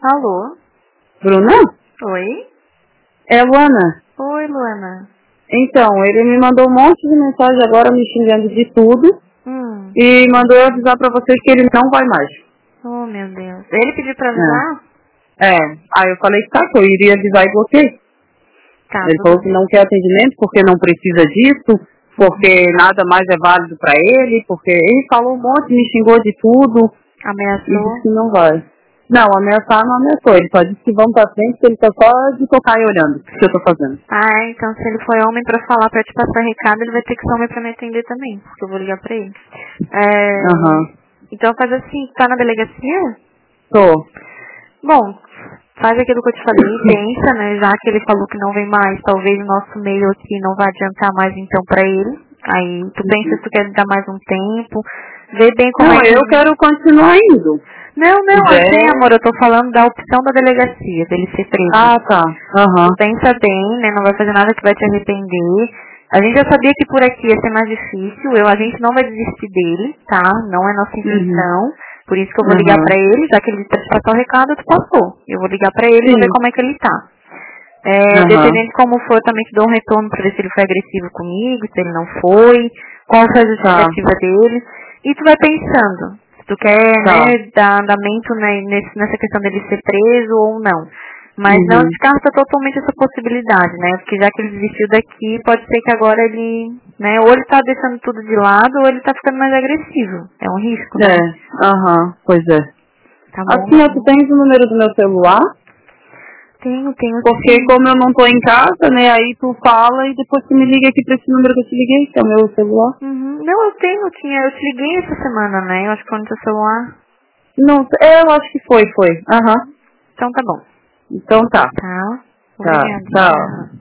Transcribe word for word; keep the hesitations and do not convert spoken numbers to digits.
Alô? Bruna? Oi? É, Luana. Oi, Luana. Então, ele me mandou um monte de mensagem agora me xingando de tudo. Hum. E mandou eu avisar pra vocês que ele não vai mais. Oh, meu Deus. Ele pediu pra É. avisar? É. Aí eu falei que tá, que eu iria avisar e bloqueei. Tá, Ele tudo falou que bem. não quer atendimento porque não precisa disso, porque nada mais é válido pra ele, porque ele falou um monte, me xingou de tudo e Ameaçou? disse que não vai. Não, ameaçar não ameaçou. Ele só disse que vamos pra frente, que ele tá só de tocar e olhando o que eu tô fazendo. Ah, é, então se ele foi homem pra falar, pra te passar recado, ele vai ter que ser homem pra me atender também, porque eu vou ligar pra ele. É... Aham. Uhum. Então faz assim, tá na delegacia? Tô. Bom, faz aquilo que eu te falei, pensa, né, já que ele falou que não vem mais, talvez o nosso meio aqui não vai adiantar mais então pra ele. Aí tu pensa se tu quer dar mais um tempo, vê bem como Não, é que... eu quero continuar indo. Não, não, Se assim, der... amor, eu tô falando da opção da delegacia, dele ser preso. Ah, tá. Aham. Tu pensa bem, né, não vai fazer nada que vai te arrepender. A gente já sabia que por aqui ia ser mais difícil, eu, a gente não vai desistir dele, tá? Não é nossa intenção. Uhum. Por isso que eu vou ligar Uhum. pra ele, já que ele te passar o recado, tu passou. Eu vou ligar pra ele e vou ver Sim. como é que ele tá. É, Uhum. dependendo de como for, eu também te dou um retorno pra ver se ele foi agressivo comigo, se ele não foi, qual foi a justificativa Tá. dele. E tu vai pensando, se tu quer, Tá. né, dar andamento né, nesse, nessa questão dele ser preso ou não. Mas não Uhum. descarta totalmente essa possibilidade, né? Porque já que ele desistiu daqui, pode ser que agora ele, né, ou ele tá deixando tudo de lado ou ele tá ficando mais agressivo. É um risco, né? É. Aham. Pois é. Tá bom? Assim, ó, tu tens o número do meu celular? Tenho, tenho Porque sim. como eu não tô em casa, né, aí tu fala e depois tu me liga aqui pra esse número que eu te liguei, que é o meu celular. Uhum. Não, eu tenho, eu tinha, eu te liguei essa semana, né? Eu acho que foi no teu celular. Não, é, eu acho que foi, foi. Aham. Então tá bom. Então tá. Tá? Tá. Obrigada. Tchau. Tchau.